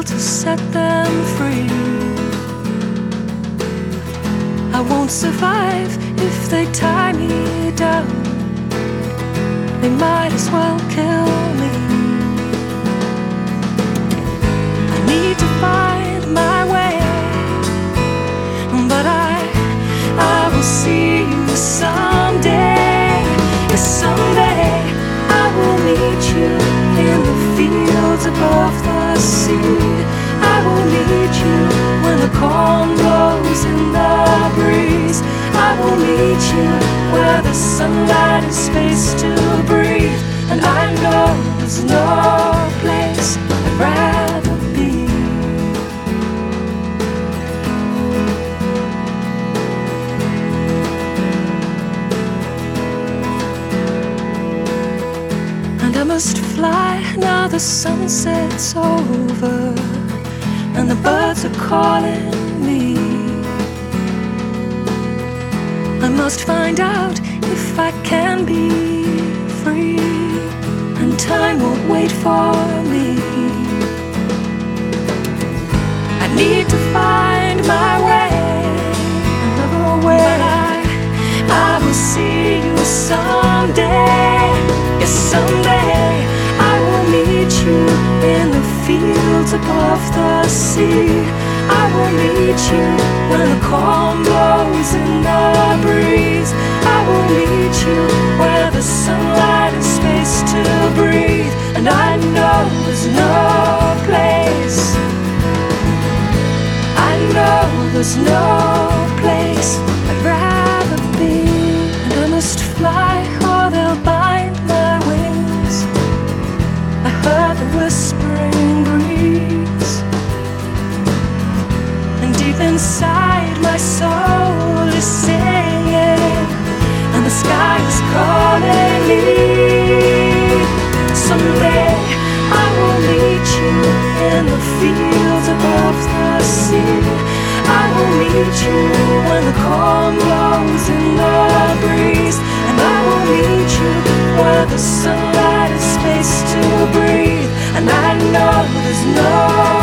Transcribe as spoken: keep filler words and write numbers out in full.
to set them free. I won't survive if they tie me down. They might as well kill me. I need to find my way, but I, I will see you someday. Yes, someday I will meet you in the fields above the sea. I will meet you when the corn blows in the breeze. I will meet you where the sunlight is space to breathe. And I know there's no place I'd rather be. And I must fly now the sunset's over and the birds are calling me. I must find out if I can be free, and time won't wait for me. I need to find my way, another way. But I, I will see you someday. Yes, someday I will meet you in the fields above the sea. I will meet you when the corn blows in the breeze. I will meet you where the sunlight is space to breathe. And I know there's no place, I know there's no place I'd rather be. And I must fly or they'll bind my wings. I heard the whispering breeze, and deep inside my soul is singing, and the sky is calling me. Someday I will meet you in the fields above the sea. I will meet you when the corn blows in the breeze. And I will meet you where the sunlight is space to breathe. And I know there's no